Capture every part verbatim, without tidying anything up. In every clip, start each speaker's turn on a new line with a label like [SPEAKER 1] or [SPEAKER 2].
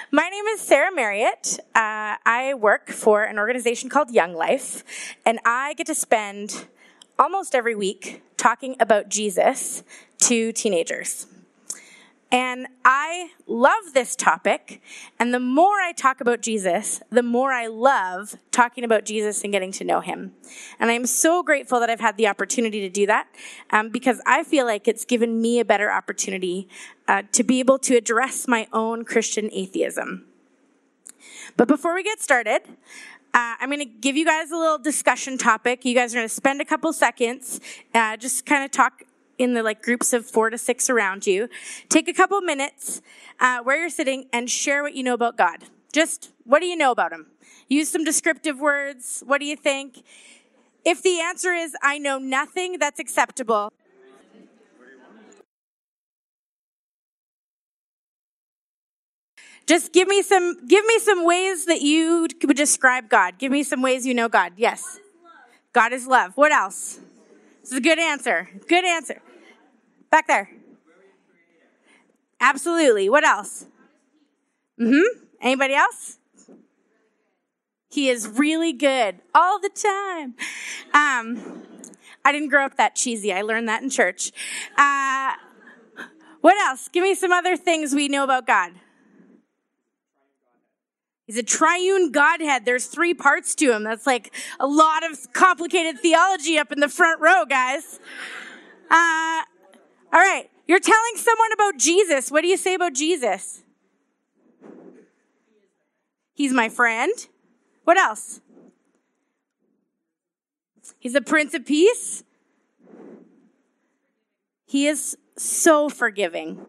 [SPEAKER 1] My name is Sarah Marriott. Uh, I work for an organization called Young Life, and I get to spend almost every week talking about Jesus to teenagers. And I love this topic, and the more I talk about Jesus, the more I love talking about Jesus and getting to know him. And I'm so grateful that I've had the opportunity to do that, um, because I feel like it's given me a better opportunity uh, to be able to address my own Christian atheism. But before we get started, Uh, I'm going to give you guys a little discussion topic. You guys are going to spend a couple seconds, uh, just kind of talk in the like groups of four to six around you. Take a couple minutes uh, where you're sitting and share what you know about God. Just what do you know about him? Use some descriptive words. What do you think? If the answer is I know nothing, that's acceptable. Just give me some give me some ways that you would describe God. Give me some ways you know God. Yes. God is love. What else? This is a good answer. Good answer. Back there. Absolutely. What else? Mm-hmm. Anybody else? He is really good all the time. Um, I didn't grow up that cheesy. I learned that in church. Uh, what else? Give me some other things we know about God. He's a triune Godhead. There's three parts to him. That's like a lot of complicated theology up in the front row, guys. Uh, all right. You're telling someone about Jesus. What do you say about Jesus? He's my friend. What else? He's a Prince of Peace. He is so forgiving.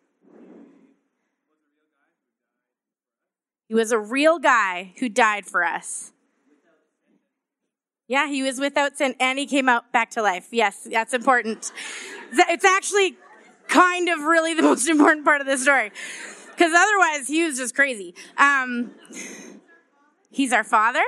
[SPEAKER 1] He was a real guy who died for us. Yeah, he was without sin, and he came out back to life. Yes, that's important. It's actually kind of really the most important part of the story, because otherwise he was just crazy. Um, he's our Father.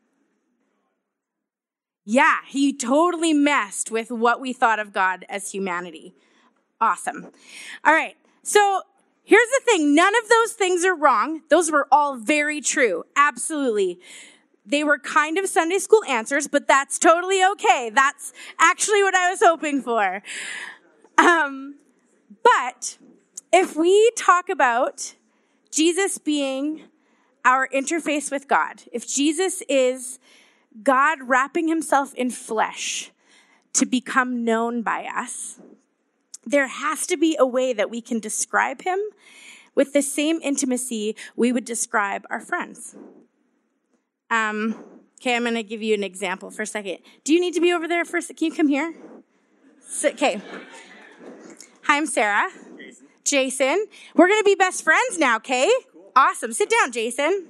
[SPEAKER 1] Yeah, he totally messed with what we thought of God as humanity. Awesome. All right, so here's the thing. None of those things are wrong. Those were all very true. Absolutely. They were kind of Sunday school answers, but that's totally okay. That's actually what I was hoping for. Um, but if we talk about Jesus being our interface with God, if Jesus is God wrapping himself in flesh to become known by us, there has to be a way that we can describe him with the same intimacy we would describe our friends. Um, okay, I'm going to give you an example for a second. Do you need to be over there for a second? Can you come here? So, okay. Hi, I'm Sarah. Jason. Jason. We're going to be best friends now, okay? Cool. Awesome. Sit down, Jason.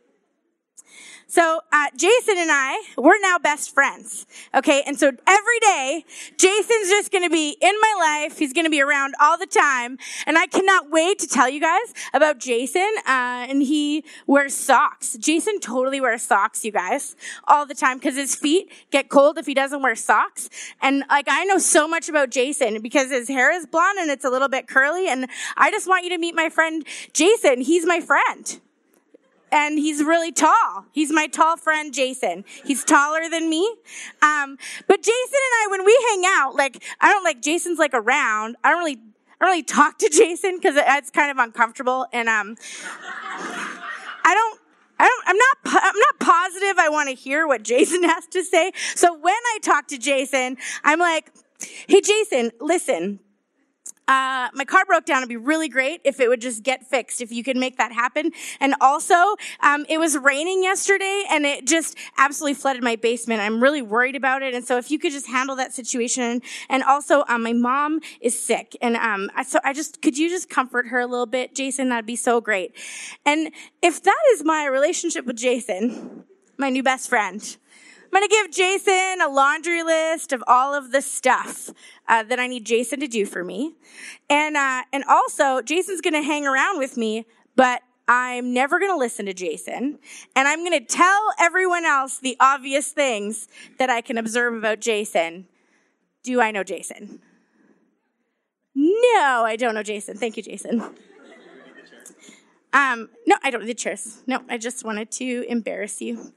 [SPEAKER 1] So, uh, Jason and I, we're now best friends, okay? And so every day, Jason's just going to be in my life. He's going to be around all the time. And I cannot wait to tell you guys about Jason. Uh, and he wears socks. Jason totally wears socks, you guys, all the time, because his feet get cold if he doesn't wear socks. And like, I know so much about Jason because his hair is blonde and it's a little bit curly. And I just want you to meet my friend Jason. He's my friend. And he's really tall. He's my tall friend, Jason. He's taller than me. Um, but Jason and I, when we hang out, like, I don't like, Jason's like around. I don't really, I don't really talk to Jason because it's kind of uncomfortable. And, um, I don't, I don't, I'm not, I'm not positive I want to hear what Jason has to say. So when I talk to Jason, I'm like, hey, Jason, listen. Uh, my car broke down. It'd be really great if it would just get fixed, if you could make that happen. And also, um, it was raining yesterday and it just absolutely flooded my basement. I'm really worried about it. And so if you could just handle that situation. And also, um, my mom is sick. And, um, I, so I just, could you just comfort her a little bit, Jason? That'd be so great. And if that is my relationship with Jason, my new best friend, I'm going to give Jason a laundry list of all of the stuff uh, that I need Jason to do for me. And uh, and also, Jason's going to hang around with me, but I'm never going to listen to Jason. And I'm going to tell everyone else the obvious things that I can observe about Jason. Do I know Jason? No, I don't know Jason. Thank you, Jason. Um, no, I don't need the chairs. No, I just wanted to embarrass you.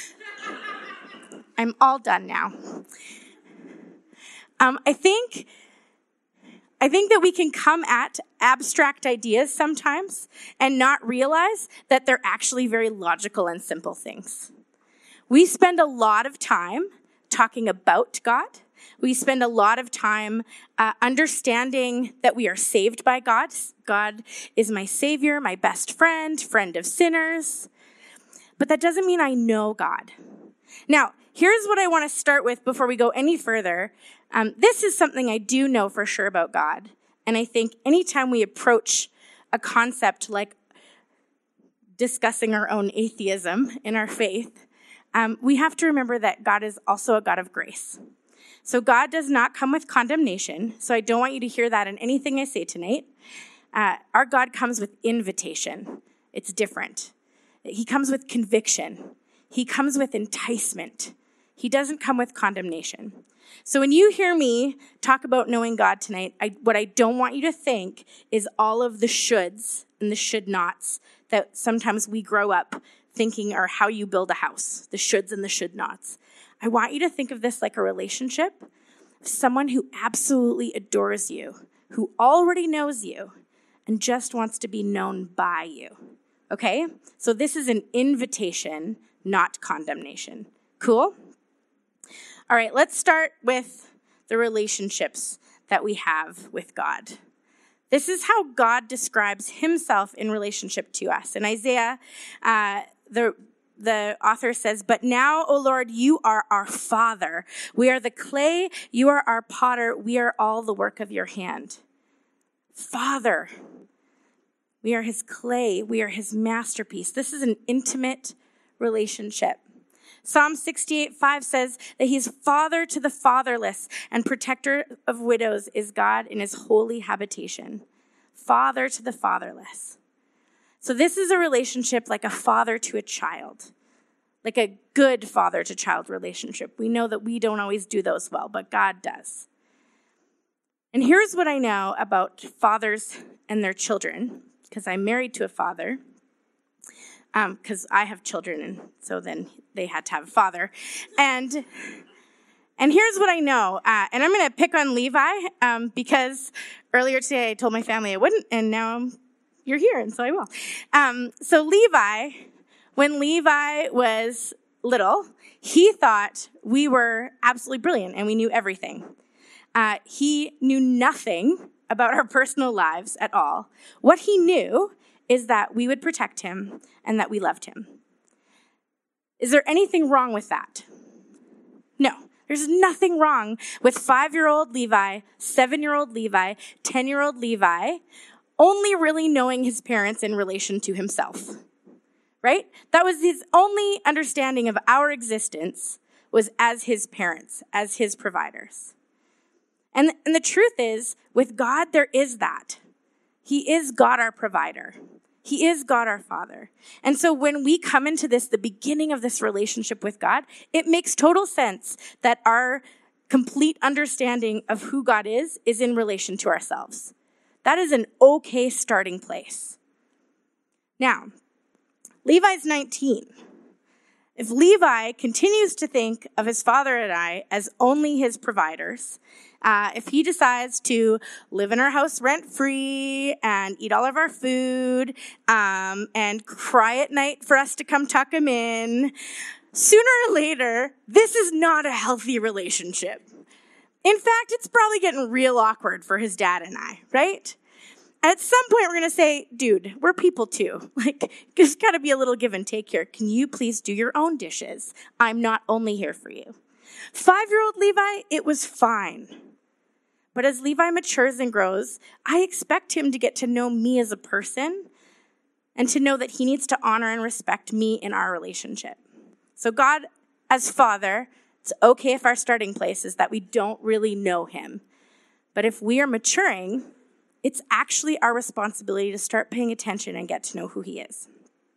[SPEAKER 1] I'm all done now. Um, I think, I think that we can come at abstract ideas sometimes and not realize that they're actually very logical and simple things. We spend a lot of time talking about God. We spend a lot of time uh, understanding that we are saved by God. God is my Savior, my best friend, friend of sinners. But that doesn't mean I know God. Now, here's what I want to start with before we go any further. Um, this is something I do know for sure about God. And I think anytime we approach a concept like discussing our own atheism in our faith, um, we have to remember that God is also a God of grace. So God does not come with condemnation. So I don't want you to hear that in anything I say tonight. Uh, our God comes with invitation. It's different. He comes with conviction. He comes with enticement. He doesn't come with condemnation. So when you hear me talk about knowing God tonight, I, what I don't want you to think is all of the shoulds and the should nots that sometimes we grow up thinking are how you build a house, the shoulds and the should nots. I want you to think of this like a relationship of someone who absolutely adores you, who already knows you, and just wants to be known by you. Okay? So this is an invitation, not condemnation. Cool? All right, let's start with the relationships that we have with God. This is how God describes himself in relationship to us. In Isaiah, uh, the The author says, "But now, O Lord, you are our Father. We are the clay, you are our potter, we are all the work of your hand." Father. We are his clay, we are his masterpiece. This is an intimate relationship. Psalm sixty-eight five says that he's father to the fatherless and protector of widows is God in his holy habitation. Father to the fatherless. So this is a relationship like a father to a child, like a good father to child relationship. We know that we don't always do those well, but God does. And here's what I know about fathers and their children, because I'm married to a father, because um, I have children, and so then they had to have a father. And and here's what I know, uh, and I'm going to pick on Levi, um, because earlier today I told my family I wouldn't, and now I'm You're here, and so I will. Um, so Levi, when Levi was little, he thought we were absolutely brilliant and we knew everything. Uh, he knew nothing about our personal lives at all. What he knew is that we would protect him and that we loved him. Is there anything wrong with that? No. There's nothing wrong with five-year-old Levi, seven-year-old Levi, ten-year-old Levi, only really knowing his parents in relation to himself, right? That was his only understanding of our existence, was as his parents, as his providers. And, and the truth is, with God, there is that. He is God our provider. He is God our Father. And so when we come into this, the beginning of this relationship with God, it makes total sense that our complete understanding of who God is is in relation to ourselves. That is an okay starting place. Now, Levi's nineteen. If Levi continues to think of his father and I as only his providers, uh, if he decides to live in our house rent-free and eat all of our food um, and cry at night for us to come tuck him in, sooner or later, this is not a healthy relationship. In fact, it's probably getting real awkward for his dad and I, right? At some point, we're going to say, dude, we're people too. Like, there's got to be a little give and take here. Can you please do your own dishes? I'm not only here for you. Five-year-old Levi, it was fine. But as Levi matures and grows, I expect him to get to know me as a person and to know that he needs to honor and respect me in our relationship. So God, as Father, it's okay if our starting place is that we don't really know him. But if we are maturing, it's actually our responsibility to start paying attention and get to know who he is.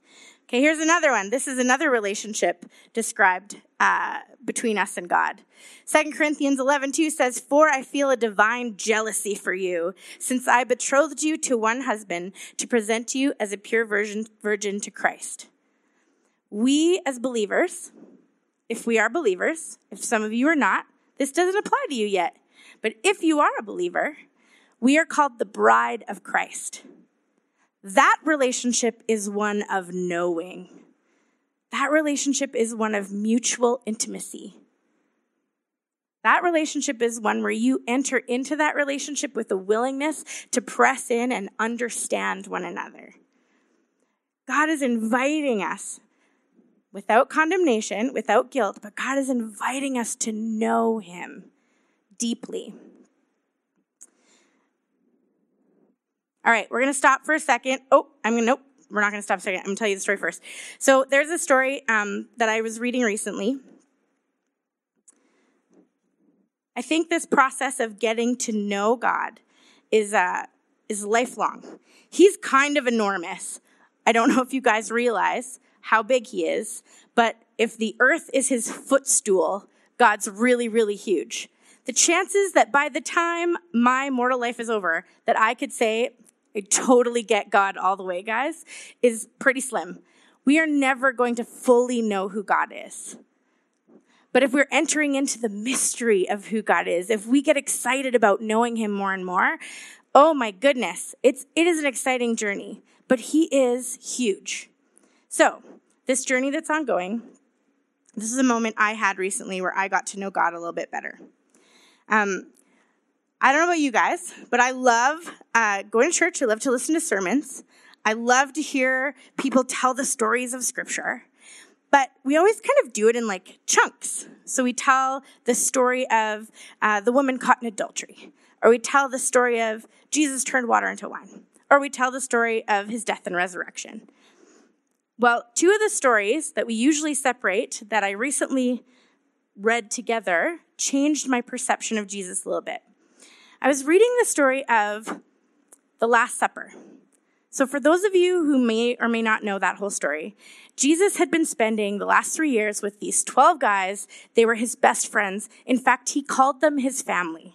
[SPEAKER 1] Okay, here's another one. This is another relationship described uh, between us and God. Second Corinthians eleven two says, "For I feel a divine jealousy for you, since I betrothed you to one husband to present you as a pure virgin, virgin to Christ." We as believers, if we are believers, if some of you are not, this doesn't apply to you yet. But if you are a believer, we are called the bride of Christ. That relationship is one of knowing. That relationship is one of mutual intimacy. That relationship is one where you enter into that relationship with a willingness to press in and understand one another. God is inviting us without condemnation, without guilt, but God is inviting us to know him deeply. All right, we're going to stop for a second. Oh, I'm going to, nope, we're not going to stop a second. I'm going to tell you the story first. So there's a story um, that I was reading recently. I think this process of getting to know God is uh, is lifelong. He's kind of enormous. I don't know if you guys realize how big he is, but if the earth is his footstool, God's really, really huge. The chances that by the time my mortal life is over, that I could say, I totally get God all the way, guys, is pretty slim. We are never going to fully know who God is. But if we're entering into the mystery of who God is, if we get excited about knowing him more and more, oh my goodness, it's, it is an exciting journey, but he is huge. So this journey that's ongoing, this is a moment I had recently where I got to know God a little bit better. Um, I don't know about you guys, but I love uh, going to church. I love to listen to sermons. I love to hear people tell the stories of Scripture. But we always kind of do it in like chunks. So we tell the story of uh, the woman caught in adultery. Or we tell the story of Jesus turned water into wine. Or we tell the story of his death and resurrection. Well, two of the stories that we usually separate that I recently read together changed my perception of Jesus a little bit. I was reading the story of the Last Supper. So for those of you who may or may not know that whole story, Jesus had been spending the last three years with these twelve guys. They were his best friends. In fact, he called them his family.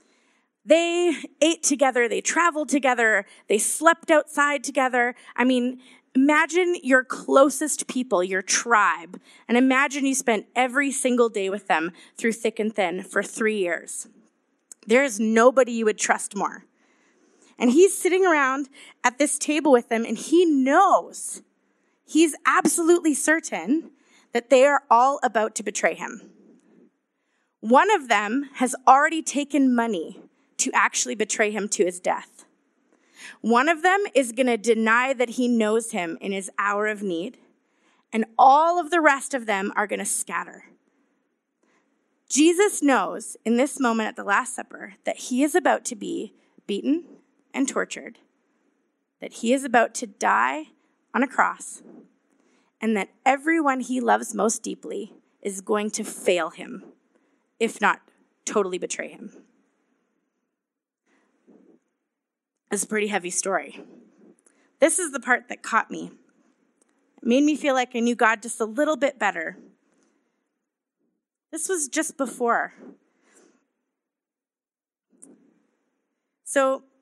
[SPEAKER 1] They ate together. They traveled together. They slept outside together. I mean, imagine your closest people, your tribe, and imagine you spent every single day with them through thick and thin for three years. There is nobody you would trust more. And he's sitting around at this table with them, and he knows, he's absolutely certain that they are all about to betray him. One of them has already taken money to actually betray him to his death. One of them is going to deny that he knows him in his hour of need, and all of the rest of them are going to scatter. Jesus knows in this moment at the Last Supper that he is about to be beaten and tortured, that he is about to die on a cross, and that everyone he loves most deeply is going to fail him, if not totally betray him. It's a pretty heavy story. This is the part that caught me. It made me feel like I knew God just a little bit better. This was just before. So,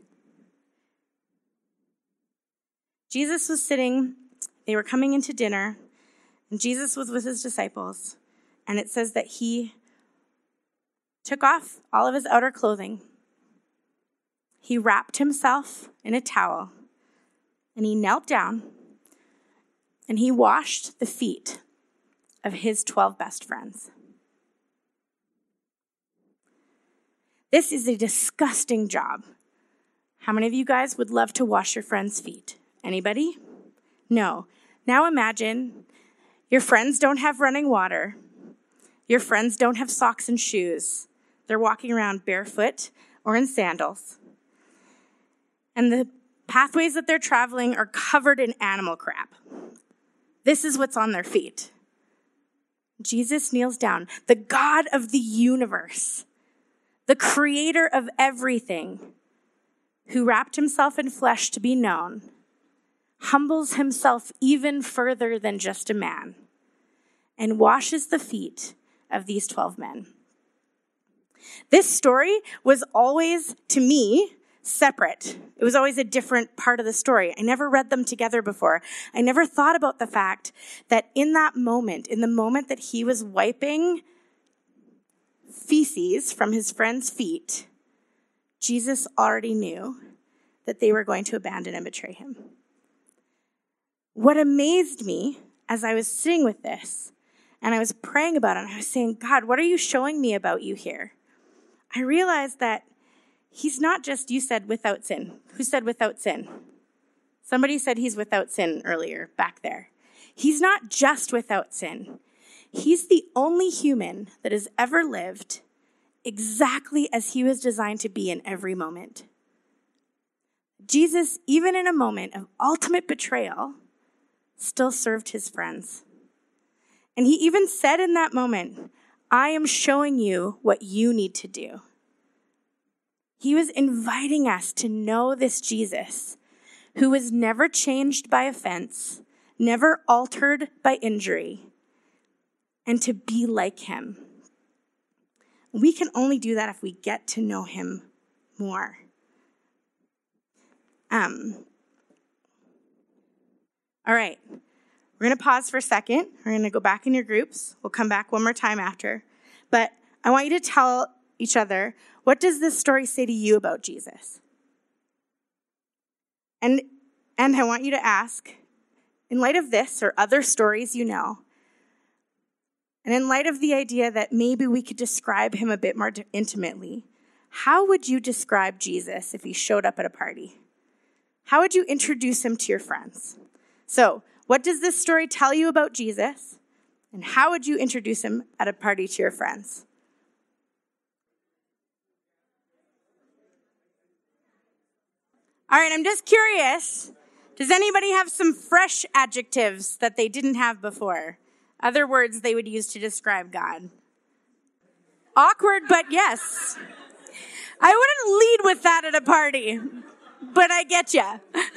[SPEAKER 1] Jesus was sitting, they were coming into dinner, and Jesus was with his disciples, and it says that he took off all of his outer clothing. He wrapped himself in a towel, and he knelt down, and he washed the feet of his twelve best friends. This is a disgusting job. How many of you guys would love to wash your friends' feet? Anybody? No. Now imagine your friends don't have running water. Your friends don't have socks and shoes. They're walking around barefoot or in sandals. And the pathways that they're traveling are covered in animal crap. This is what's on their feet. Jesus kneels down, the God of the universe, the creator of everything, who wrapped himself in flesh to be known, humbles himself even further than just a man, and washes the feet of these twelve men. This story was always, to me, separate. It was always a different part of the story. I never read them together before. I never thought about the fact that in that moment, in the moment that he was wiping feces from his friends' feet, Jesus already knew that they were going to abandon and betray him. What amazed me as I was sitting with this and I was praying about it, and I was saying, God, what are you showing me about you here? I realized that he's not just, you said without sin. Who said without sin? Somebody said he's without sin earlier, back there. He's not just without sin. He's the only human that has ever lived exactly as he was designed to be in every moment. Jesus, even in a moment of ultimate betrayal, still served his friends. And he even said in that moment, I am showing you what you need to do. He was inviting us to know this Jesus who was never changed by offense, never altered by injury, and to be like him. We can only do that if we get to know him more. Um. All right. We're going to pause for a second. We're going to go back in your groups. We'll come back one more time after. But I want you to tell each other, what does this story say to you about Jesus? And, and I want you to ask, in light of this or other stories you know, and in light of the idea that maybe we could describe him a bit more intimately, how would you describe Jesus if he showed up at a party? How would you introduce him to your friends? So, what does this story tell you about Jesus? And how would you introduce him at a party to your friends? All right, I'm just curious. Does anybody have some fresh adjectives that they didn't have before? Other words they would use to describe God? Awkward, but yes. I wouldn't lead with that at a party, but I get ya.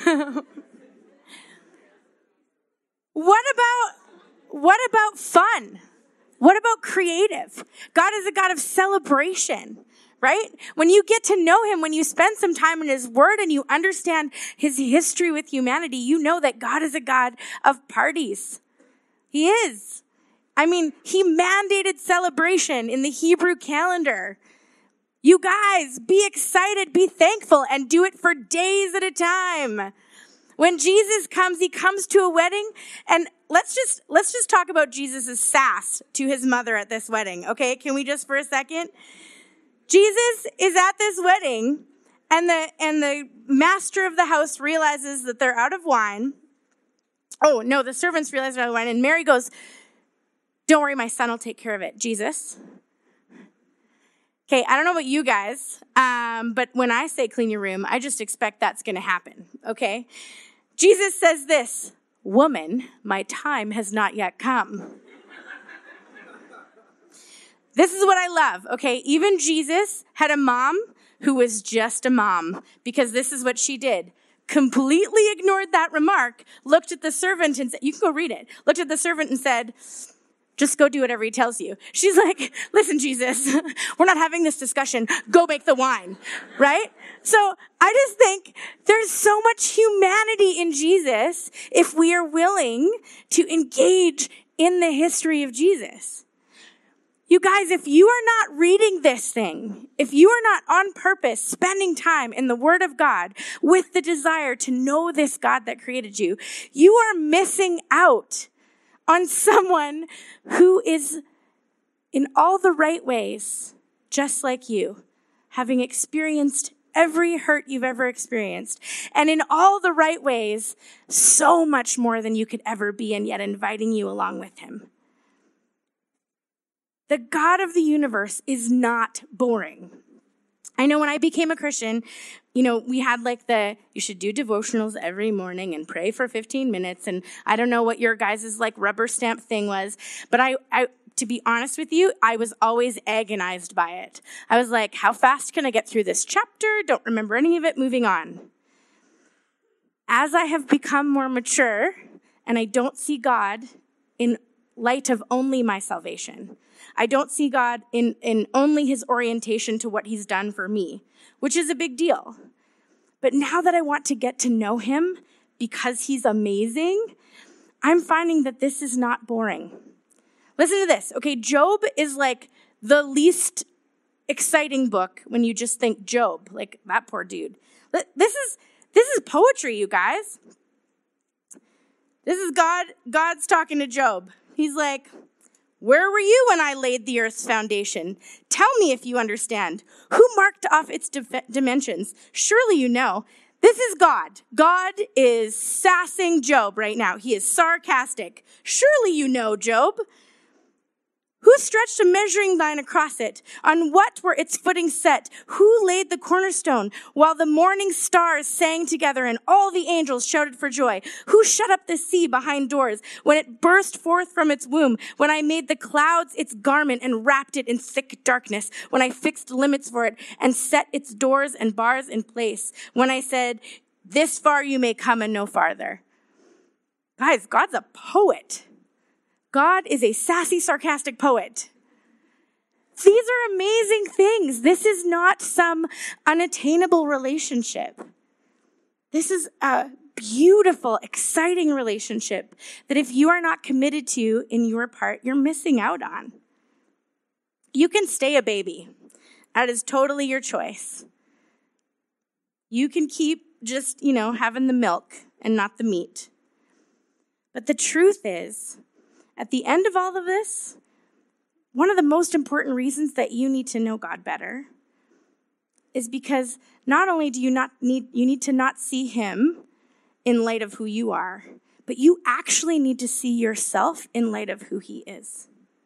[SPEAKER 1] What about, what about fun? What about creative? God is a God of celebration, right? When you get to know him, when you spend some time in his word and you understand his history with humanity, you know that God is a God of parties. He is. I mean, he mandated celebration in the Hebrew calendar. You guys, be excited, be thankful, and do it for days at a time. When Jesus comes, he comes to a wedding, and let's just let's just talk about Jesus' sass to his mother at this wedding, okay? Can we just for a second? Jesus is at this wedding, and the and the master of the house realizes that they're out of wine. Oh, no, the servants realize they're out of wine, and Mary goes, don't worry, my son will take care of it, Jesus. Okay, I don't know about you guys, um, but when I say clean your room, I just expect that's going to happen, okay? Jesus says this, woman, my time has not yet come. This is what I love, okay? Even Jesus had a mom who was just a mom, because this is what she did. Completely ignored that remark, looked at the servant and said, you can go read it, looked at the servant and said, just go do whatever he tells you. She's like, listen, Jesus, we're not having this discussion. Go make the wine, right? So I just think there's so much humanity in Jesus if we are willing to engage in the history of Jesus. You guys, if you are not reading this thing, if you are not on purpose spending time in the Word of God with the desire to know this God that created you, you are missing out on someone who is in all the right ways, just like you, having experienced every hurt you've ever experienced, and in all the right ways, so much more than you could ever be, and yet inviting you along with him. The God of the universe is not boring. I know when I became a Christian, you know, we had like the, you should do devotionals every morning and pray for fifteen minutes. And I don't know what your guys' like rubber stamp thing was, but I, I, to be honest with you, I was always agonized by it. I was like, how fast can I get through this chapter? Don't remember any of it, moving on. as I have become more mature and I don't see God in light of only my salvation, I don't see God in, in only his orientation to what he's done for me, which is a big deal. But now that I want to get to know him because he's amazing, I'm finding that this is not boring. Listen to this. Okay, Job is like the least exciting book when you just think Job, like that poor dude. This is this is poetry, you guys. This is God, God's talking to Job. He's like, where were you when I laid the earth's foundation? Tell me if you understand. Who marked off its di- dimensions? Surely you know. This is God. God is sassing Job right now. He is sarcastic. Surely you know, Job. Who stretched a measuring line across it? On what were its footings set? Who laid the cornerstone while the morning stars sang together and all the angels shouted for joy? Who shut up the sea behind doors when it burst forth from its womb? When I made the clouds its garment and wrapped it in thick darkness? When I fixed limits for it and set its doors and bars in place? When I said, this far you may come and no farther? Guys, God's a poet. God is a sassy, sarcastic poet. These are amazing things. This is not some unattainable relationship. This is a beautiful, exciting relationship that if you are not committed to in your part, you're missing out on. You can stay a baby. That is totally your choice. You can keep just, you know, having the milk and not the meat. But the truth is, at the end of all of this, one of the most important reasons that you need to know God better is because not only do you not need you need to not see him in light of who you are, but you actually need to see yourself in light of who he is.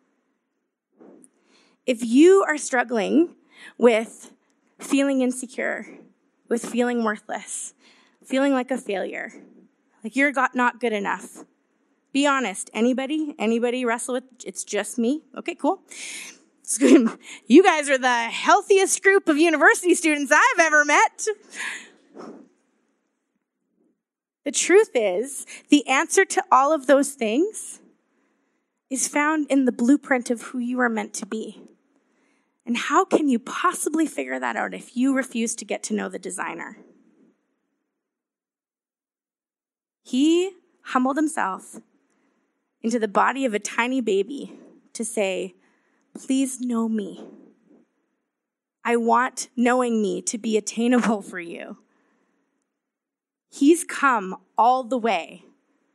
[SPEAKER 1] If you are struggling with feeling insecure, with feeling worthless, feeling like a failure, like you're not good enough, be honest. Anybody? Anybody wrestle with, it's just me? Okay, cool. You guys are the healthiest group of university students I've ever met. The truth is, the answer to all of those things is found in the blueprint of who you are meant to be. And how can you possibly figure that out if you refuse to get to know the designer? He humbled himself into the body of a tiny baby to say, please know me. I want knowing me to be attainable for you. He's come all the way.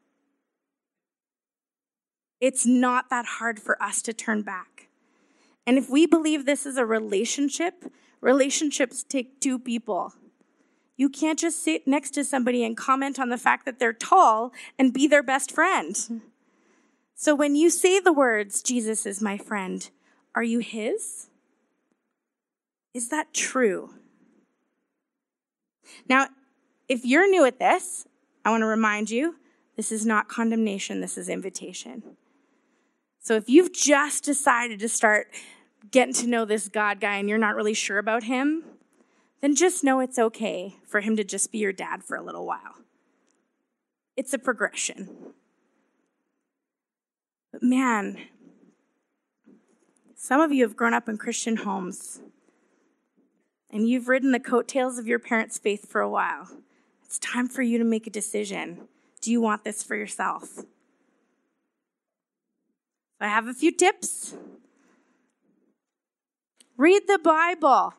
[SPEAKER 1] It's not that hard for us to turn back. And if we believe this is a relationship, relationships take two people. You can't just sit next to somebody and comment on the fact that they're tall and be their best friend. So when you say the words, Jesus is my friend, are you his? Is that true? Now, if you're new at this, I want to remind you, this is not condemnation, this is invitation. So if you've just decided to start getting to know this God guy and you're not really sure about him, then just know it's okay for him to just be your dad for a little while. It's a progression. But man, some of you have grown up in Christian homes, and you've ridden the coattails of your parents' faith for a while. It's time for you to make a decision. Do you want this for yourself? I have a few tips. Read the Bible.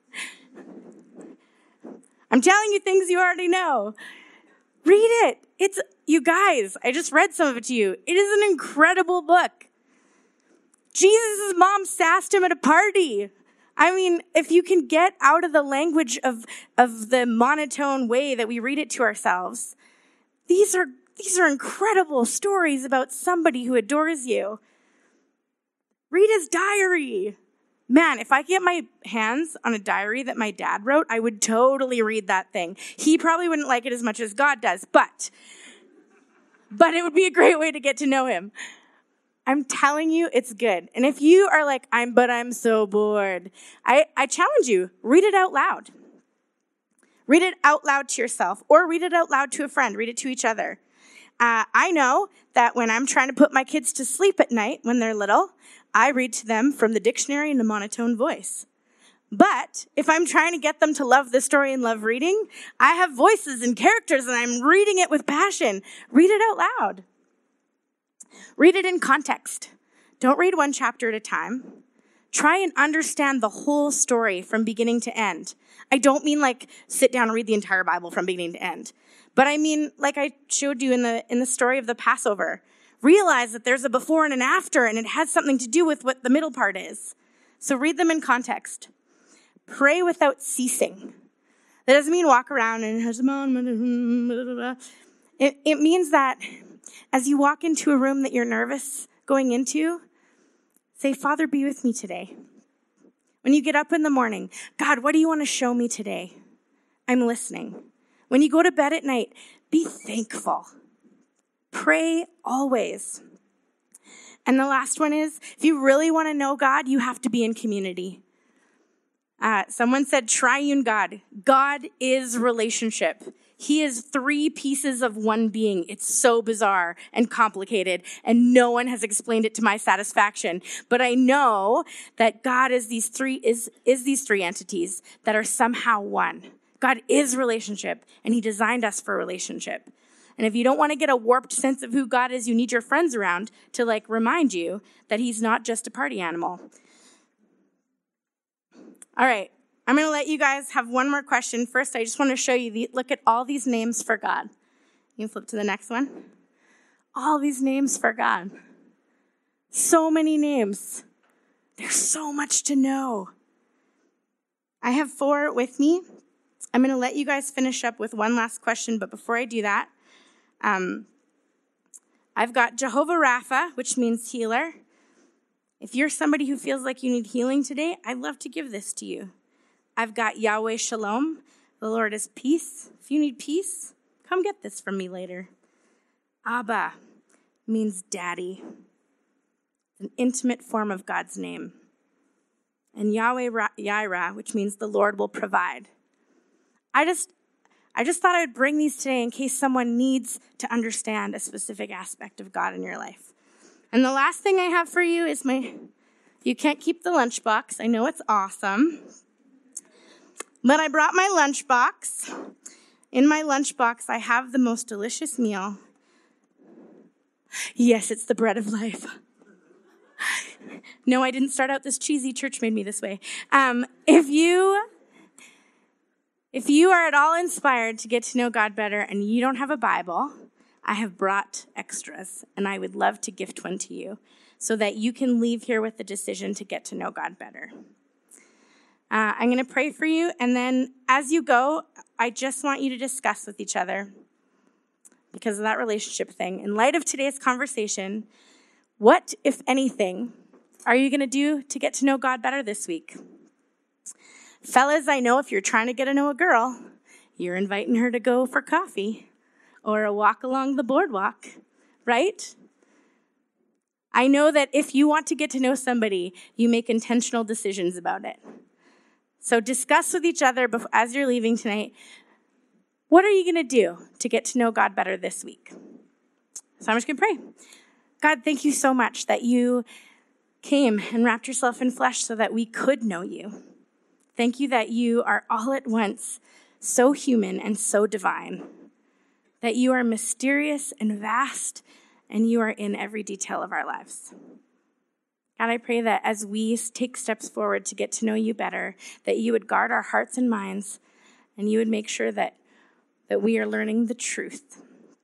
[SPEAKER 1] I'm telling you things you already know. Read it. It's, you guys, I just read some of it to you. It is an incredible book. Jesus' mom sassed him at a party. I mean, if you can get out of the language of, of the monotone way that we read it to ourselves, these are, these are incredible stories about somebody who adores you. Read his diary. Man, if I get my hands on a diary that my dad wrote, I would totally read that thing. He probably wouldn't like it as much as God does, but, but it would be a great way to get to know him. I'm telling you, it's good. And if you are like, I'm, but I'm so bored, I, I challenge you, read it out loud. Read it out loud to yourself, or read it out loud to a friend. Read it to each other. Uh, I know that when I'm trying to put my kids to sleep at night when they're little, I read to them from the dictionary in a monotone voice. But if I'm trying to get them to love the story and love reading, I have voices and characters and I'm reading it with passion. Read it out loud. Read it in context. Don't read one chapter at a time. Try and understand the whole story from beginning to end. I don't mean like sit down and read the entire Bible from beginning to end. But I mean, like I showed you in the in the story of the Passover, realize that there's a before and an after, and it has something to do with what the middle part is. So read them in context. Pray without ceasing. That doesn't mean walk around and it, it means that as you walk into a room that you're nervous going into, say, Father, be with me today. When you get up in the morning, God, what do you want to show me today? I'm listening. When you go to bed at night, be thankful. Pray always. And the last one is, if you really want to know God, you have to be in community. Uh, someone said triune God. God is relationship. He is three pieces of one being. It's so bizarre and complicated, and no one has explained it to my satisfaction. But I know that God is these three is, is these three entities that are somehow one. God is relationship, and he designed us for relationship. And if you don't want to get a warped sense of who God is, you need your friends around to like remind you that he's not just a party animal. All right, I'm going to let you guys have one more question. First, I just want to show you, the, look at all these names for God. You can flip to the next one. All these names for God. So many names. There's so much to know. I have four with me. I'm going to let you guys finish up with one last question, but before I do that, um, I've got Jehovah Rapha, which means healer. If you're somebody who feels like you need healing today, I'd love to give this to you. I've got Yahweh Shalom. The Lord is peace. If you need peace, come get this from me later. Abba means daddy. It's an intimate form of God's name. And Yahweh Yireh, which means the Lord will provide. I just, I just thought I would bring these today in case someone needs to understand a specific aspect of God in your life. And the last thing I have for you is my, you can't keep the lunchbox. I know it's awesome. But I brought my lunchbox. In my lunchbox, I have the most delicious meal. Yes, it's the bread of life. No, I didn't start out this cheesy. Church made me this way. Um, if you, if you are at all inspired to get to know God better and you don't have a Bible, I have brought extras, and I would love to gift one to you so that you can leave here with the decision to get to know God better. Uh, I'm going to pray for you, and then as you go, I just want you to discuss with each other, because of that relationship thing. In light of today's conversation, what, if anything, are you going to do to get to know God better this week? Fellas, I know if you're trying to get to know a girl, you're inviting her to go for coffee or a walk along the boardwalk, right? I know that if you want to get to know somebody, you make intentional decisions about it. So discuss with each other before, as you're leaving tonight, what are you going to do to get to know God better this week? So I'm just going to pray. God, thank you so much that you came and wrapped yourself in flesh so that we could know you. Thank you that you are all at once so human and so divine, that you are mysterious and vast, and you are in every detail of our lives. God, I pray that as we take steps forward to get to know you better, that you would guard our hearts and minds, and you would make sure that, that we are learning the truth.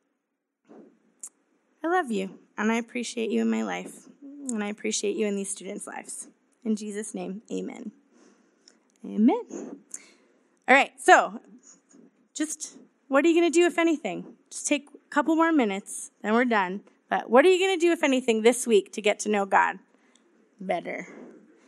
[SPEAKER 1] I love you, and I appreciate you in my life, and I appreciate you in these students' lives. In Jesus' name, amen. Amen. All right, so just what are you going to do, if anything? Just take a couple more minutes, then we're done. But what are you going to do, if anything, this week to get to know God better?